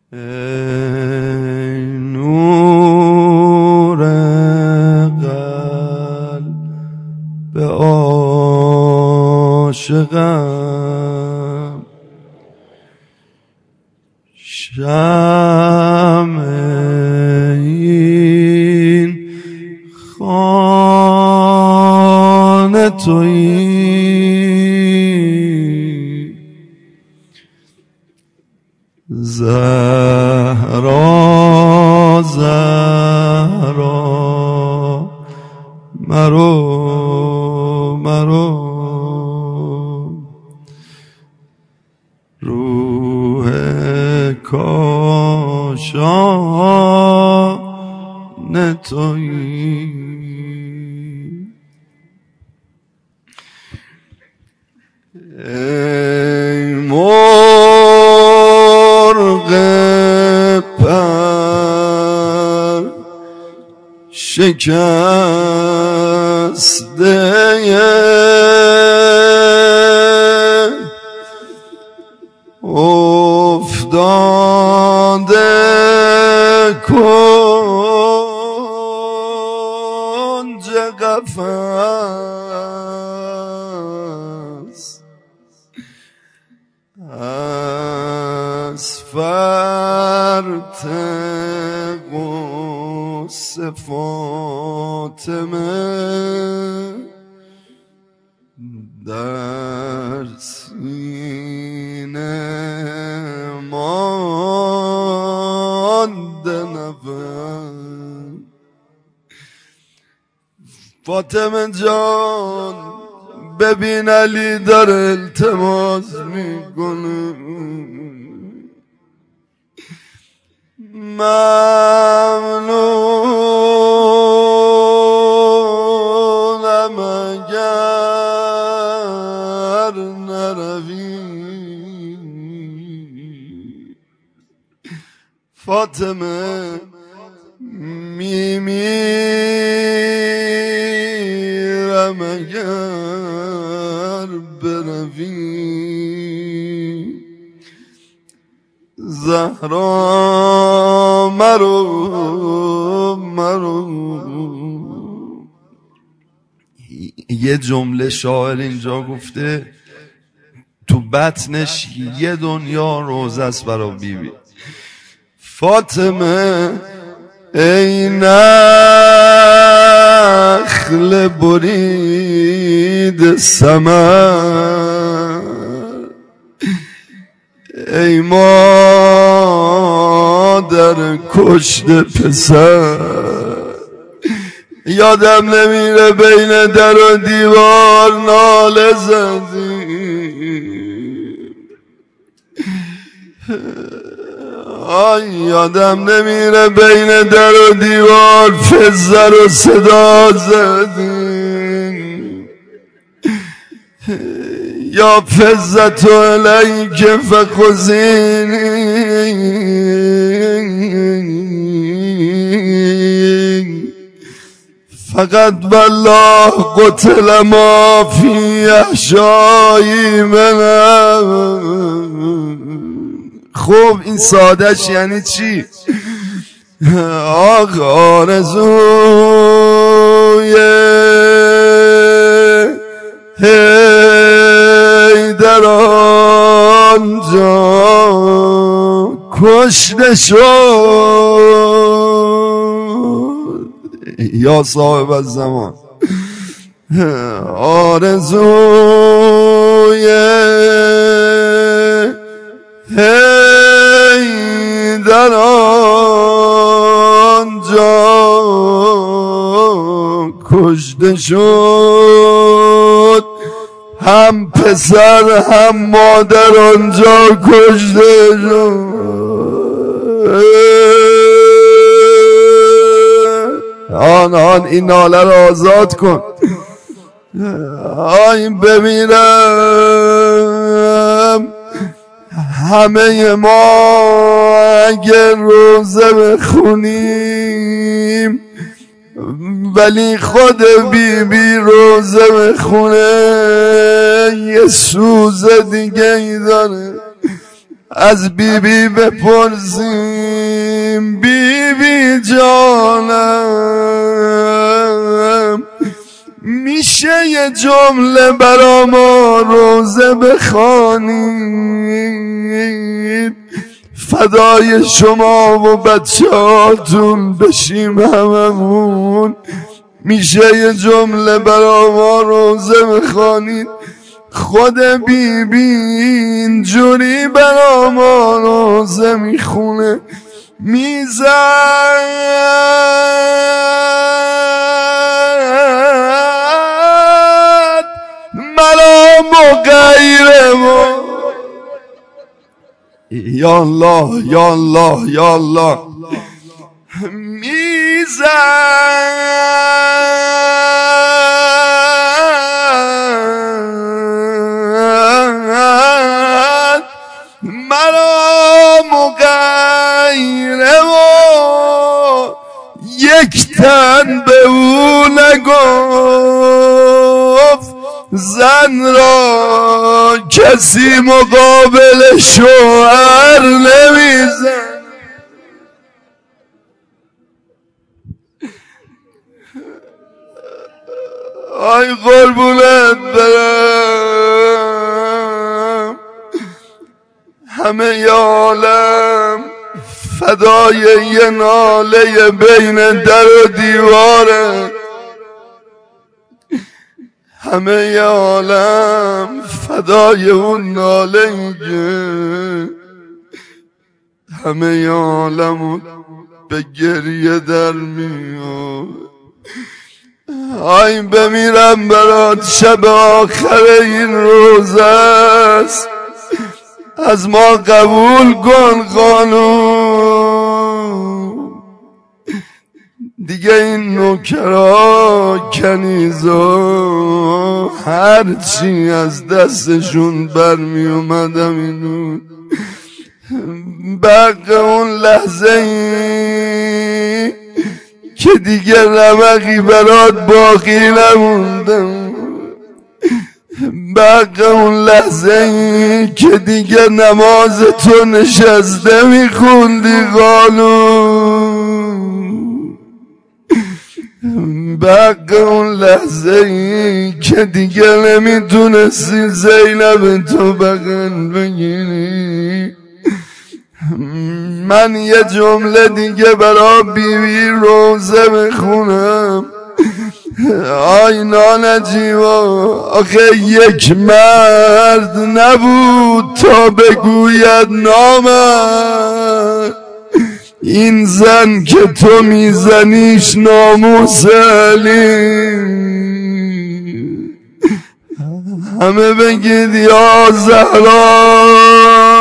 ای نور قلب عاشقم، شمع این خانه تویی، زهرا زهرا مرو مرو، روح کاشان تویی. ای مرغ پر شکسته افتاده کنج قفس، از فرط غصه فاطمه در سینه مانده نفس. فاطمه جان ببین علی داره التماس میکنه، ممنونم اگر نروی. فاطمه میمیرم اگر بروی، زهرا مرو مرو. یه جمله شاعر اینجا گفته تو بطنش یه دنیا روزه است برای بیبی. فاطمه ای نخل برید ثمر، ای مادر کشته پسر، یادم نمیره بین در و دیوار ناله زدی، یادم نمیره بین در و دیوار فزه رو صدا زدی، یا فزت علیک فخذینی، فقط بالله قتل ما فی احشایی من. خب این سادش یعنی چی؟ آخ آرزوی حیدر آنجا کشته شد، یا صاحب الزمان. آرزوی حیدر آنجا کشته شد، هم پسر هم مادر آنجا کشته شد. آن این ناله رو آزاد کن. آی بمیرم همه ما اگر روزه بخونیم، ولی خود بی روزه بخونه یه سوز دیگه ای داره. از بیبی بپرسیم بیبی جانم میشه یه جمله برا ما روزه بخوانید فدای شما و بچه هاتون بشیم هممون میشه یه جمله برا ما روزه بخوانید خود بیبی اینجوری برا ما روزه میخونه میزد مرا مغیر ما یا الله یا الله یا الله میزد مرا مغیر و یک تن به او نگفت زن را کسی مقابل شوهر نمیزن آی قربونت برم همه عالم فدای یه ناله بین در و دیواره همه عالم فدای اون ناله که همه عالم به گریه در میاد آی بمیرم برات شب آخر این روزه است از ما قبول کن قانون دیگه این نوکرا کنیزا هرچی از دستشون برمی اومدم اینو بق اون لحظه ای که دیگه رمقی برات باقی نموندم بق اون لحظه ای که دیگه نماز تو نشسته میخوندی قانون بق اون لحظه ای که دیگه نمیتونستی زینب تو بغل بگیری من یه جمله دیگه برا بیبی روزه بخونم آی نانجیوا آخه یک مرد نبود تا بگوید نامرد این زن که تو میزنیش ناموس علی همه بگید یا زهرا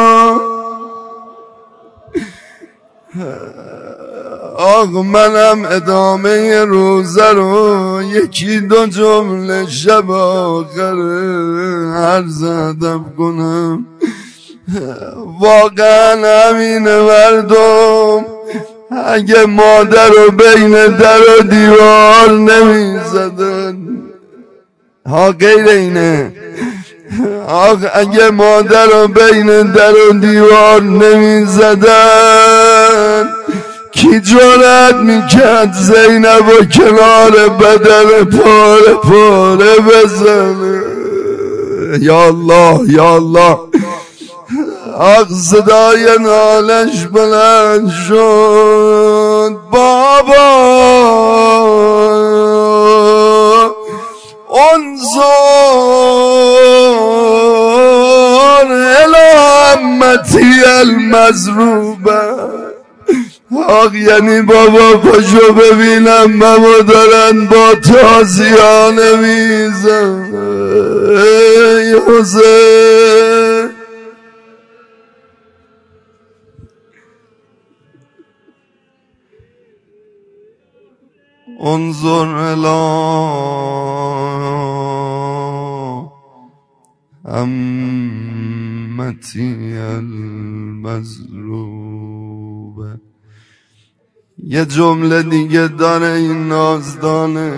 آقا منم ادامه روزه رو یکی دو جمله شب آخر عرض ادب کنم واقعا همین مردم اگه مادر رو بین در و دیوار نمی زدن ها غیر اینه آقا اگه مادر رو بین در و دیوار نمی زدن کی جرأت میکرد زینب و کنار بدن پاره پاره بزنه یا الله یا الله آق صدای نالش بلند شد بابا انظر الی امتی المضروبه آق یعنی بابا پاشو ببینم ممو دارن با تازیانه میزن ای حسین انظر الی امتی المظلومه یه جمله دیگه داره این نازدانه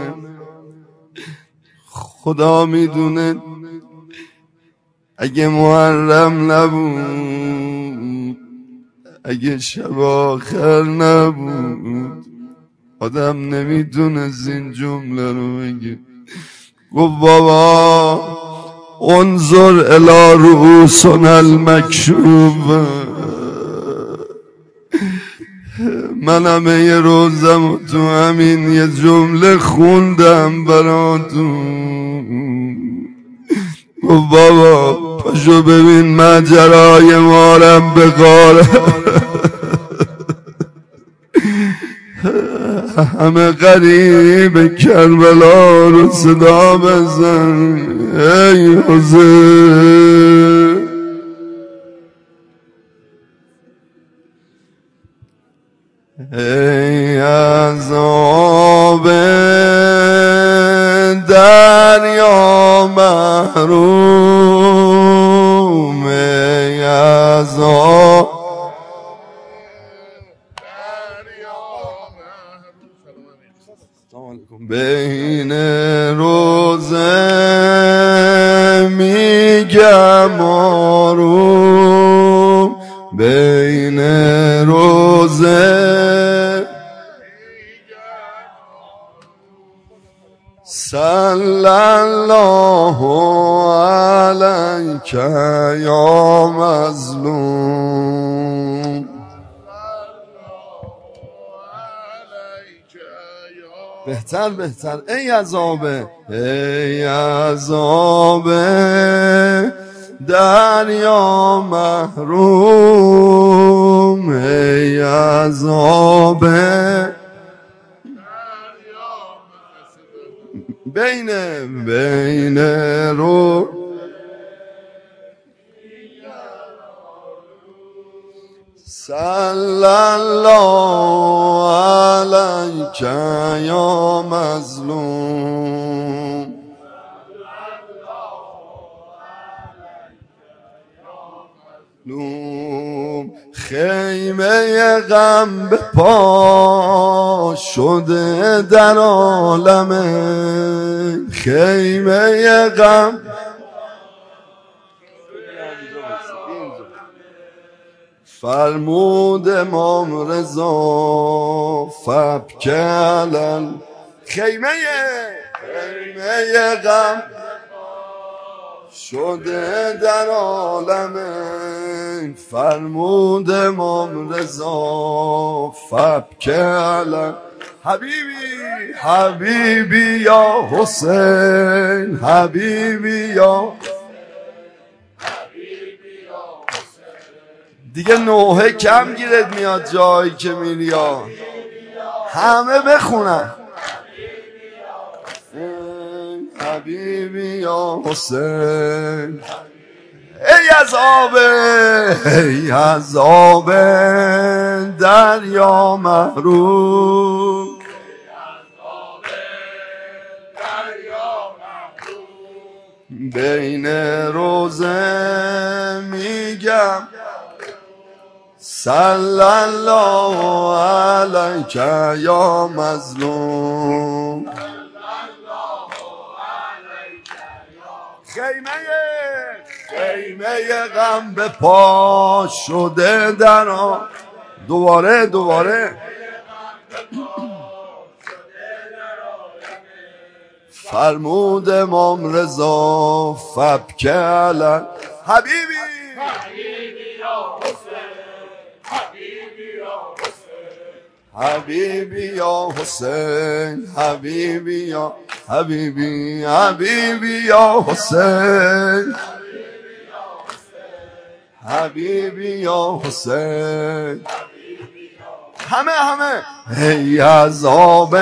خدا میدونه اگه محرم نبود اگه شب آخر نبود آدم نمیتونه از این جمله رو بگه. گفت بابا انظر الی رؤوسنا المکشوفه، من همه روزم و تو همین یه جمله خوندم براتون. گفت بابا پاشو ببین ماجرای مارم به غاره، همه غریب کربلا رو صدا بزن ای حسین. ای عذاب دریا محروم، ای عذاب بین روزه میگم آروم، بین روزه صلی الله علیک یا مظلوم. بهتر ای عذابه، ای عذابه دریا محروم، ای عذابه بین رو صلی الله علیک یا مظلوم. خیمه غم به پا شده در عالمه، خیمه غم فرمود امام رضا فبکلن، خیمه غم شده در عالمه، فرمود امام رضا فبکلن. حبیبی یا حسین، حبیبی یا دیگه نوحه کم گیرت میاد جایی که میری ها، همه بخونن حبیبی یا حسین. ای عذاب دریا محروم، بین روزه میگم صلی الله علیک یا مظلوم. خیمه غم به پا شده در آن، دوباره فرمود امام رضا فبکلن. حبیبی یا حسین، حبیبی یا حسین، حبیبی یا حبیبی یا حسین، حبیبی یا حسین. همه ای عذاب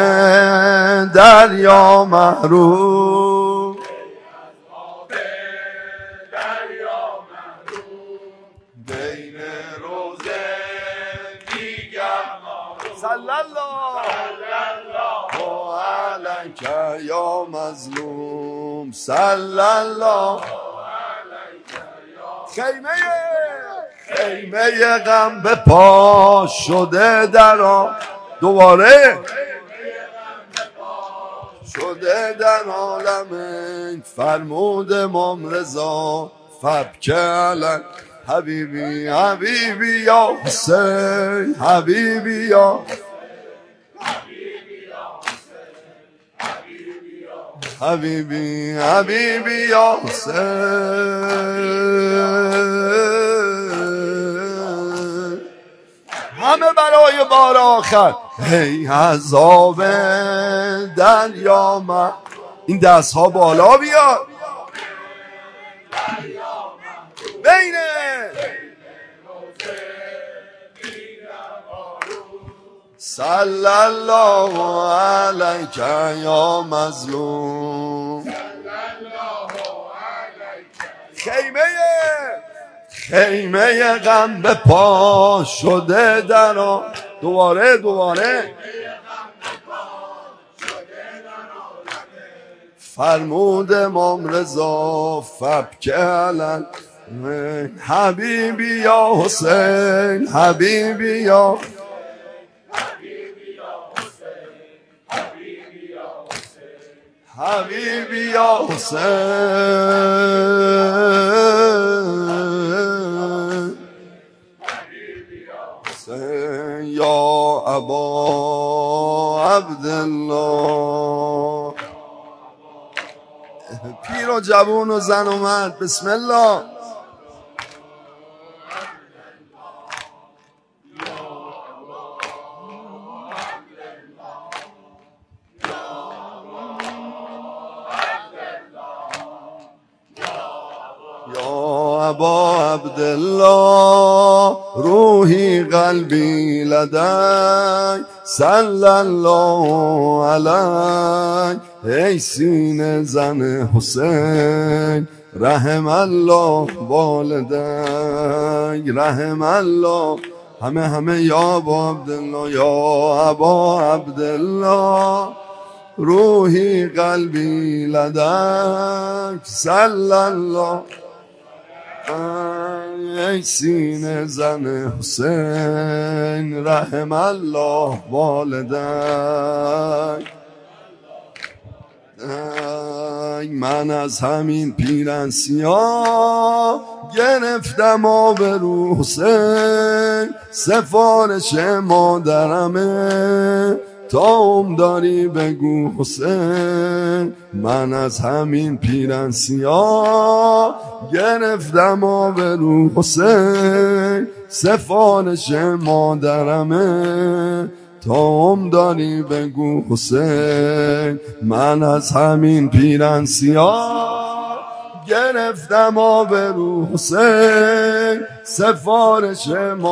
دریا محروم، بین روزه میگم صلی الله علیک یا مظلوم، صلی الله. خیمه غم به پا شده در آن، دوباره شده در عالم، فرمود امام رضا فبکلن. حبیبی حبیبی یا حسین حبیبی یا حبیبی حبیبی یا حسین همه برای بار آخر ای عذاب دریا من این دست ها بالا بیاد بینه صلی الله علیک یا مظلوم خیمه غم به پا شده درا دوباره فرمود امام رضا فبک علن حبیبی یا حسین حبیبی یا حبیبی یا حسین یا ابا عبدالله پیر و جوون و زن و مرد بسم الله ابا عبدالله روحی قلبی لدی صلی الله علیه ای سینه زن حسین رحم الله والدی رحم الله همه یا ابا عبدالله یا ابا عبدالله روحی قلبی لدی صلی الله ای سینه زن حسین رحم الله والدی من از همین پیرن سیاه گرفتم آبرو حسین سفارش مادرمه تا داری بگو حسین من از همین پیرن سیاه گرفتم آبرو حسین سفارش مادرمه تا داری بگو حسین من از همین پیرن سیاه گرفتم آبرو حسین سفارش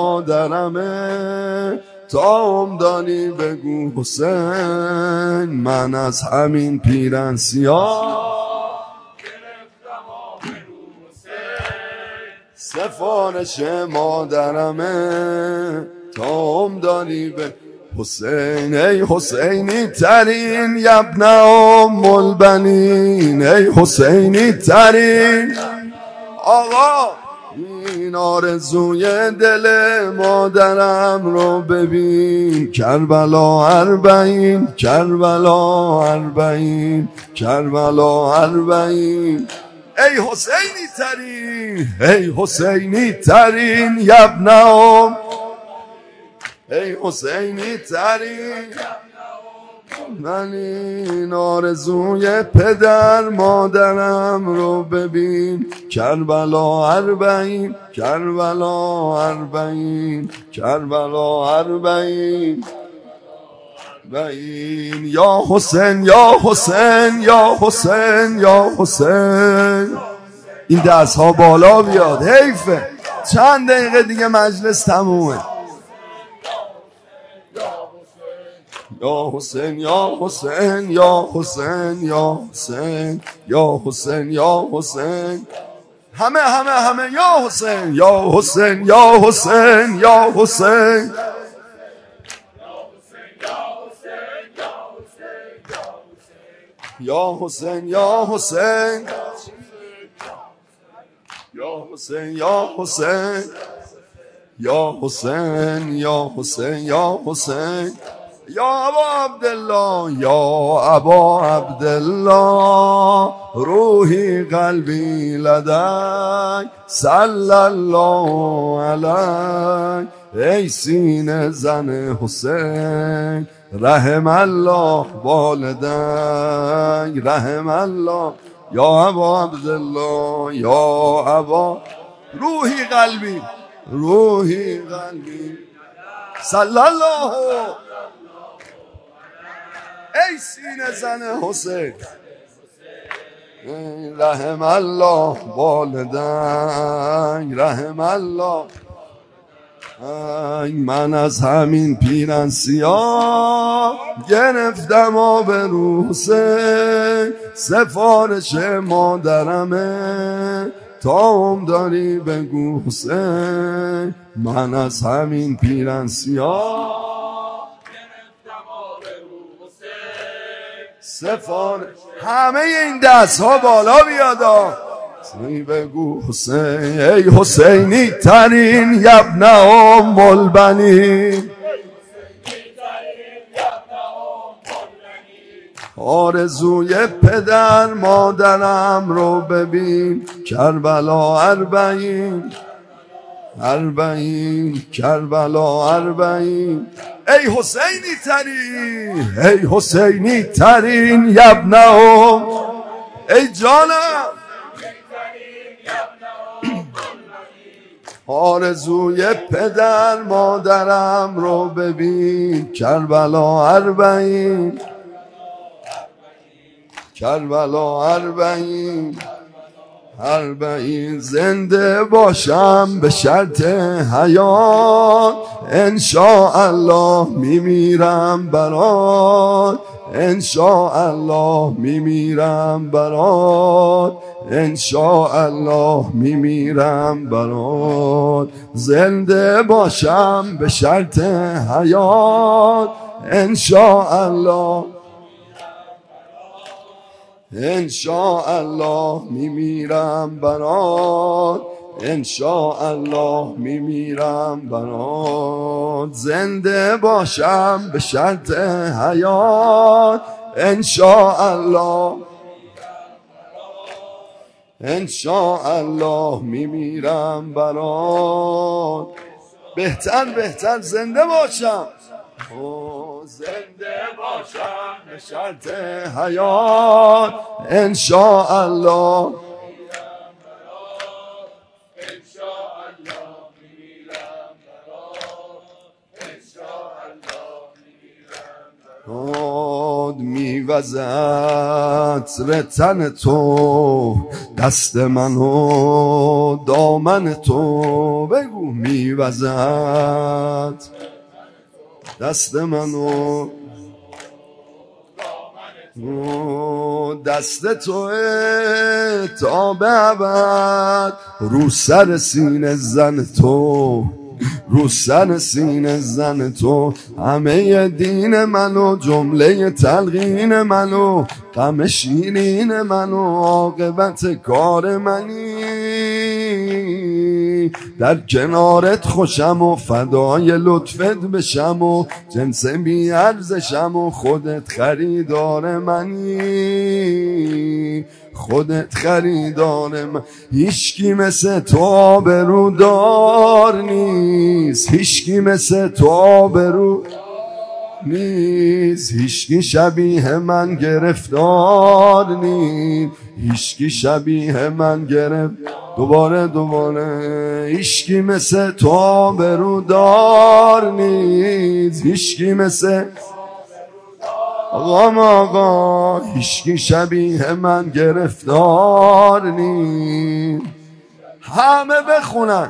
مادرمه تا داری بگو حسین من از همین پیرن سیاه گرفتم آبرو حسین سفارش مادرمه تا داری بگو حسین ای حسینی ترین یبن ام البنین ای حسینی ترین آقا این آرزوی دل مادرم رو ببین کربلا 40 کربلا 40 کربلا 40 ای حسینی ترین ای حسینی ترین یبن ام ای حسینی ترین من این آرزوی پدر مادرم رو ببین کربلا 40 کربلا 40 کربلا 40 یا حسین یا حسین یا حسین یا حسین این دست ها بالا بیاد حیفه چند دقیقه دیگه مجلس تمومه یا حسین یا حسین یا حسین یا حسین یا حسین یا حسین همه یا حسین یا حسین یا حسین یا حسین یا حسین یا حسین یا حسین یا حسین یا حسین یا حسین یا حسین یا ابا عبدالله یا ابا عبدالله روحی قلبی لدک صلی الله علیک ای سینه زن حسین رحم الله والدک رحم الله یا ابا عبدالله یا ابا روحی قلبی صلی الله ای سینه زن حسین رحم الله والدک رحم الله من از همین پیرن سیاه گرفتم آبرو حسین سفارش مادرمه تا هم داری بگو حسین من از همین پیرن سیاه سفارش همه این دست ها بالا بیادا بگو حسین ای حسینی ترین یبن ام البنین آرزوی پدر مادرم رو ببین کربلا 40 کربلا 40 ای حسینی ترین یبن ام ای جانم آرزوی پدر مادرم رو ببین کربلا 40 زنده باشم به شرط حیات انشاءالله میمیرم برات انشاءالله میمیرم برات انشاءالله میمیرم برات زنده باشم به شرط حیات انشاءالله میمیرم برات انشاءالله میمیرم برات زنده باشم به شرط حیات انشاءالله میمیرم برات بهتر زنده باشم به شرط حیات انشاءالله میوزد عطر تن تو دست منو دامن تو بگو میوزد دست منو دست توه تا به ابد رو سر سینه زن تو همه دین منو جمله تلقین منو غم شیرین منو عاقبت کار منی در کنارت خوشم و فدای لطفت بشم و جنس بی ارزشم و خودت خریدار منی هیچکی مثل تو آبرودار نیست هیچکی شبیه من گرفتار نیست دوباره هیچکی مثل تو آبرودار نیست هیچکی مثل آقا هیچکی شبیه من گرفتار نیست همه بخونن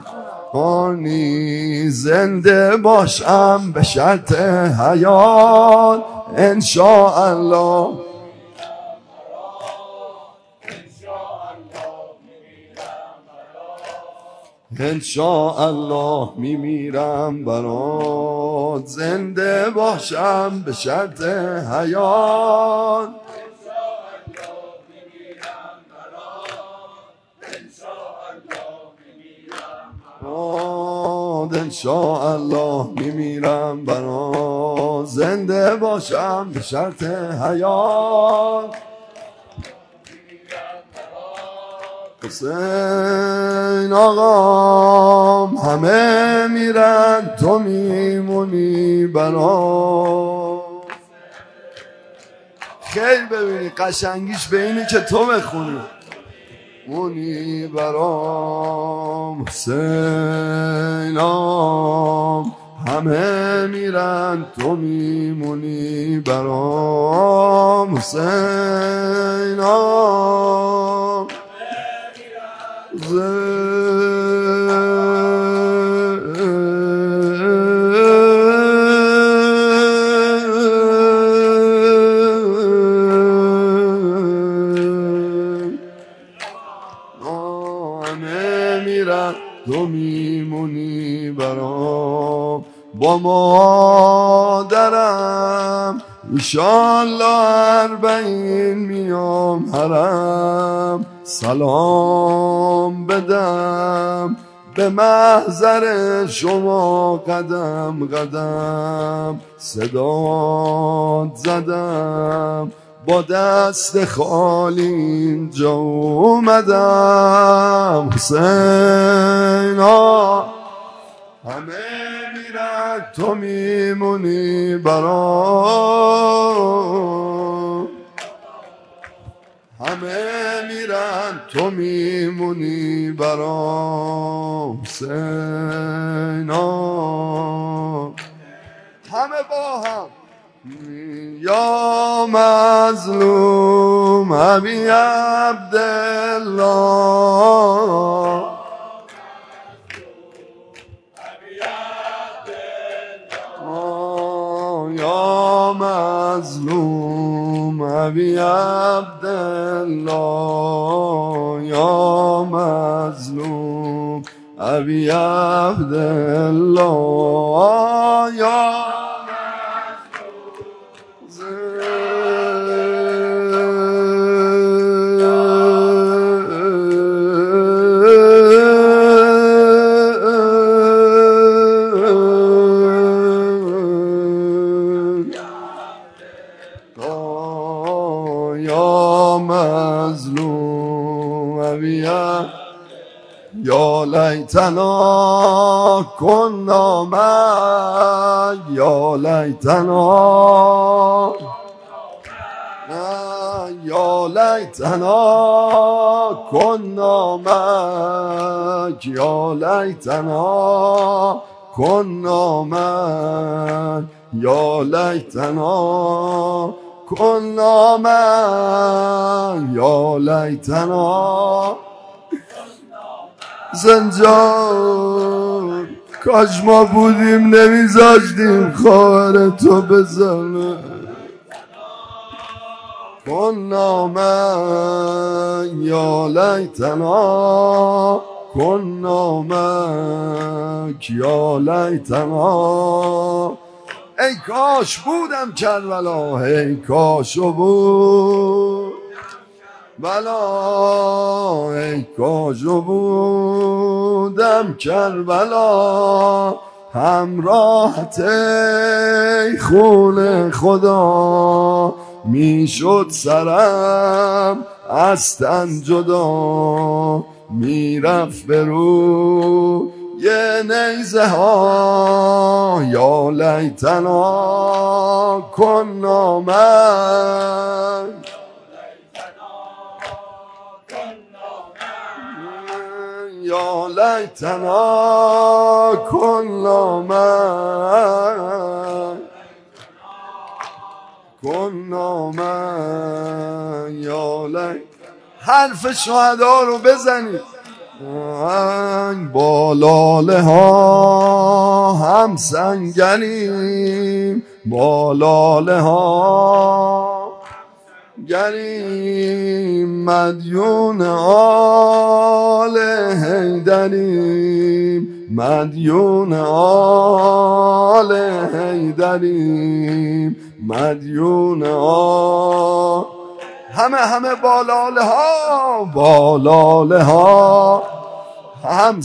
زنده باشم به شرط حیات انشاءالله میمیرم برات زنده باشم به شرط حیات باد انشاءالله میمیرم برا زنده باشم به شرط حیات حسین آقام همه میرن تو میمونی برا خیلی ببینی قشنگیش به اینه که تو بخونی مونی برام حسینام همه میرن تو میمونی برام حسینام همه میرن تو میمونی برام با مادرم انشالله 40 میام حرم سلام بدم به محضر شما قدم قدم صدات زدم با دست خالی اینجا اومدم حسینا همه میرن تو میمونی برام همه میرن تو میمونی برام حسینا همه با هم یا مظلوم ابی عبدالله یا مظلوم ابی عبدالله یا مظلوم ابی عبدالله یا یا لیتنا کنا معک یا لیتنا یا لیتنا کنا معک یا لیتنا کنا معک یا لیتنا کنا معک یا لیتنا زنجان کاش ما بودیم نمیذاشتیم خواهر تو بزنه کنا معک یا لیتنا کنا معک یا لیتنا ای کاش بودم کربلا ای کاش بود بلا ای کاش بودم کربلا همراهت ای خون خدا میشد سرم از تن جدا میرفت برو یه نیزه ها یا لیتنا کنا معک یا لیتنا کنا معک کنا معک یا لیتنا حرف شهدا رو بزنید با لاله ها هم سنگریم با لاله ها گریم مدیون آل حیدریم مدیون آل حیدریم مدیون آل همه با لاله ها با لاله ها هم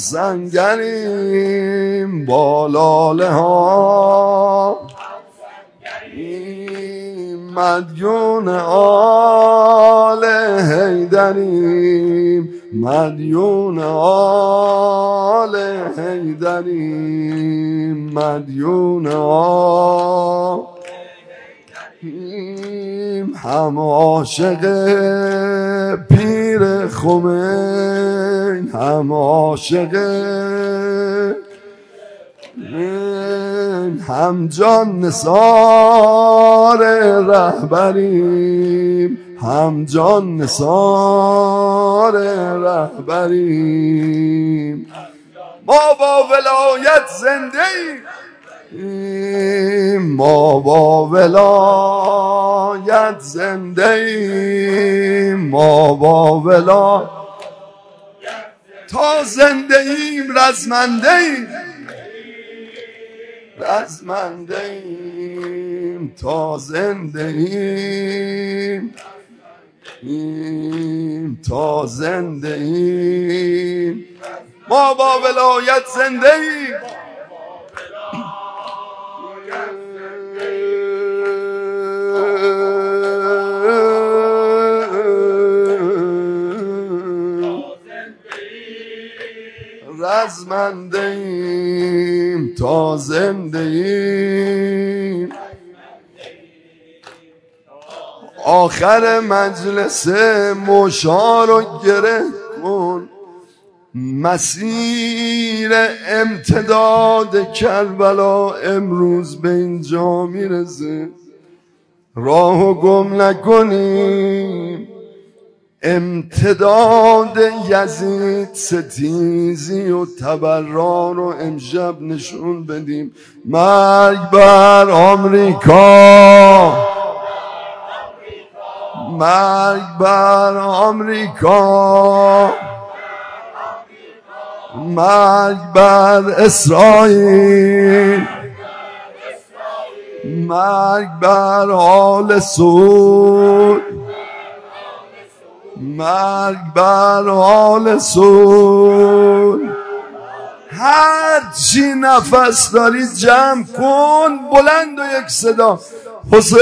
سنگریم با لاله ها، مدیون آل حیدریم، مدیون آل حیدریم، مدیون آل هم عاشق پیر خمین، هم عاشق هم جان نثار رهبریم، هم جان نثار رهبریم. ما با ولایت زنده ایم، ما با ولایت زنده ایم، ما با ولایت تا زنده ایم رزمنده ایم، رزمنده ایم تا زنده ایم، تا زنده ایم. ما با ولایت زنده ایم. رزمنده ایم تا زنده ایم. آخر مجلس مشا رو گره کن، مسیر امتداد کربلا امروز به اینجا میرسه. راهو گم نکنیم، امتداد یزید ستیزی و تبرار رو امشب نشون بدیم. مرگ بر آمریکا، مرگ بر آمریکا، مرگ بر اسرائیل، مرگ بر آل سعود، مرگ بر آل سعود. هر چی نفس داری جمع کن بلند و یک صدا، حسین.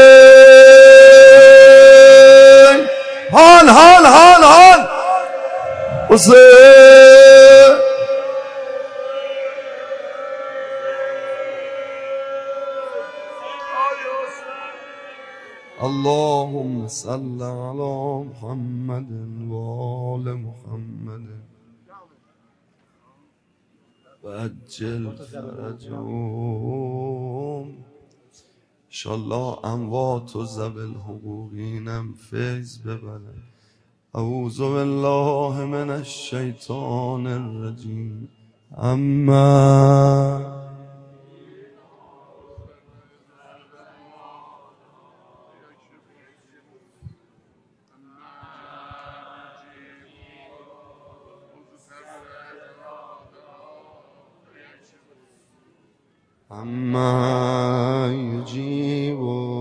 حال حال حال حال حسین. اللهم صل على محمد و آل محمد و عجل فرجهم. انشالله اموات و ذوی الحقوقینم فیض ببرن. اعوذ بالله من الشیطان الرجیم. اما اما یجیب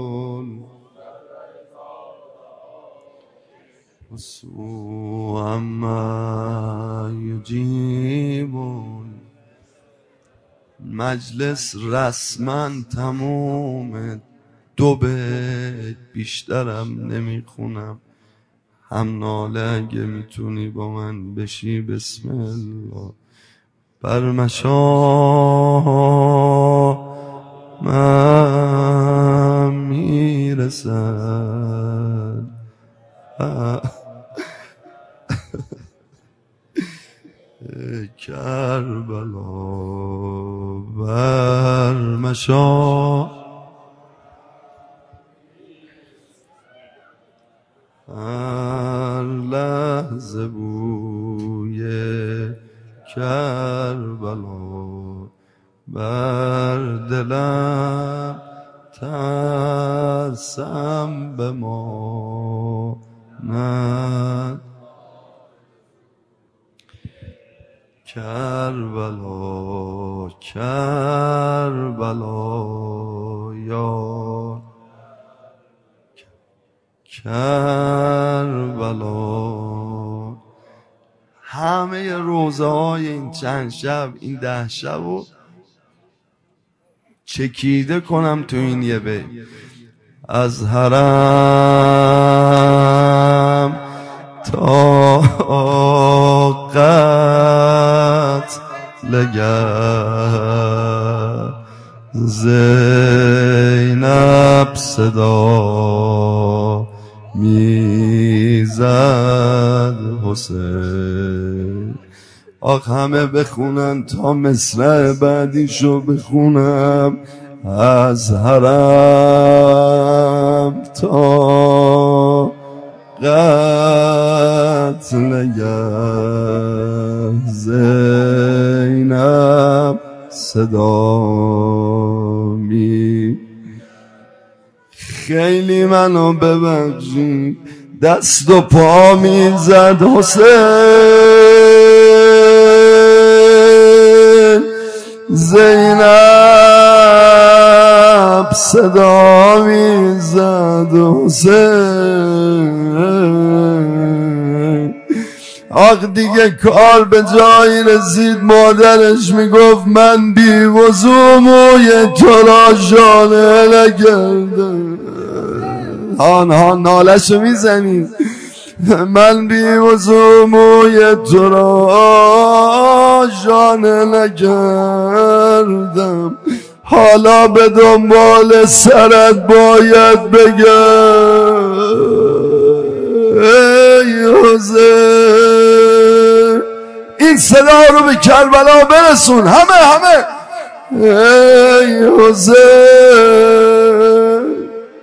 السوء، اما یجیب. مجلس رسما تمومه، 2 بیت بیشترم نمیخونم. هم ناله اگه میتونی با من بشی بسم الله. بر مشامم میرسد کربلا، بر مشام هر لحظه بوی کربلا بر دلم ترسم بماند. کربلا کربلا یا کربلا. همه روز روزه های این چند شب، این 10 شب و چکیده کنم تو این یه بیت. از حرم تا قتل زینب صدا میزد حسین. آخ همه بخونن تا مصرع بعدیشو بخونم. از حرم تا قتل زینب صدا می. خیلی منو ببخشید دست و پا میزد حسین. زینب صدا میزد حسین. آخ دیگه کار به جایی رسید مادرش میگفت من بی وضو موی تو را شانه نکردم. آنها نالشو میزنید. من بی وضو موی تو را شانه نکردم. حالا به دنبال سرت باید بگم ای حسین. این صدا رو به کربلا برسون همه. ای حسین.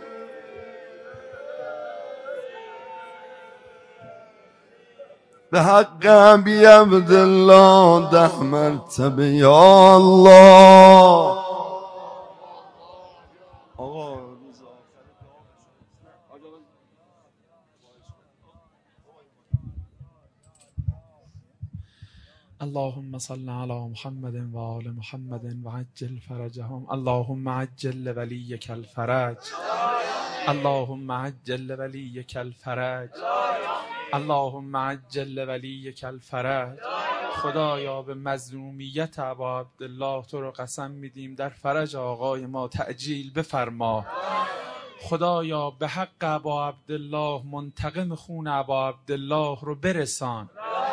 به حق ابی عبدالله 10 مرتبه یا الله. اللهم صل على محمد و آل محمد و عجل فرجهم. اللهم عجل لولیک الفرج. اللهم عجل لولیک الفرج. اللهم عجل لولیک الفرج. خدایا به مظلومیت ابا عبدالله تو رو قسم میدیم در فرج آقای ما تعجیل بفرما. خدایا به حق ابا عبدالله منتقم خون ابا عبدالله رو برسان.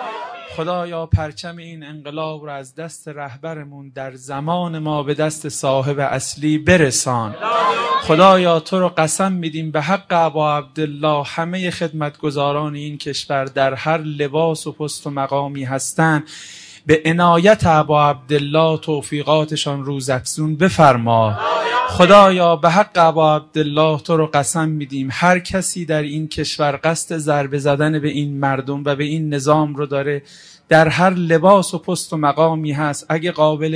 خدایا پرچم این انقلاب رو از دست رهبرمون در زمان ما به دست صاحب اصلی برسان. خدایا تو رو قسم میدیم به حق ابا عبدالله همه خدمتگزاران این کشور در هر لباس و پست و مقامی هستند به عنایت ابا عبدالله توفیقاتشان روزافزون بفرما. خدایا به حق ابا عبدالله تو رو قسم میدیم هر کسی در این کشور قصد ضربه زدن به این مردم و به این نظام رو داره در هر لباس و پست و مقامی هست اگه قابل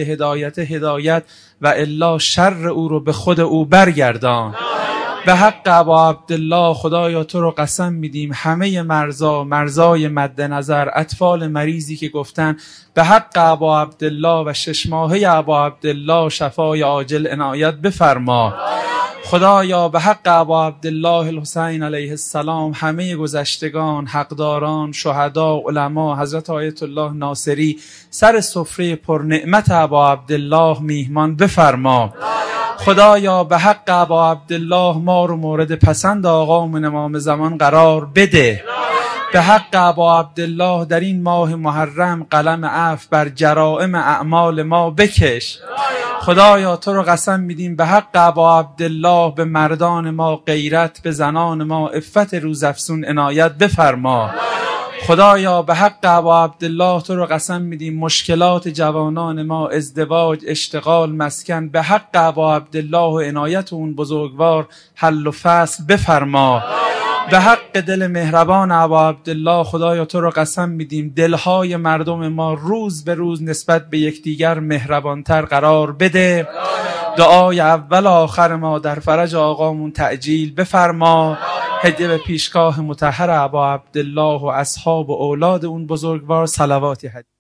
هدایت و الا شر او رو به خود او برگردان. به حق ابا عبدالله خدایا تو رو قسم میدیم همه مرزای مد نظر اطفال مریضی که گفتن به حق ابا عبدالله و 6 ماهه ابا عبدالله شفای عاجل عنایت بفرما. خدایا به حق ابا عبدالله الحسین علیه السلام همه گذشتگان، حقداران، شهدا، علما، حضرت آیت الله ناصری سر سفره پر نعمت ابا عبدالله میهمان بفرما. خدایا به حق ابا عبدالله ما رو مورد پسند آقامون امام زمان قرار بده. به حق ابا عبدالله در این ماه محرم قلم عفو بر جرائم اعمال ما بکش. خدایا تو رو قسم میدیم به حق ابا عبدالله به مردان ما غیرت، به زنان ما عفت روزافزون عنایت بفرما. خدایا به حق ابا عبدالله تو رو قسم میدیم مشکلات جوانان ما ازدواج، اشتغال، مسکن به حق ابا عبدالله و عنایت اون بزرگوار حل و فصل بفرما. به حق دل مهربان ابا عبدالله خدایا تو رو قسم میدیم دلهای مردم ما روز به روز نسبت به یکدیگر مهربانتر قرار بده. دعای اول آخر ما در فرج آقامون تعجیل بفرما. هدیه به پیشگاه مطهر ابا عبدالله و اصحاب و اولاد اون بزرگوار صلواتی هدیه.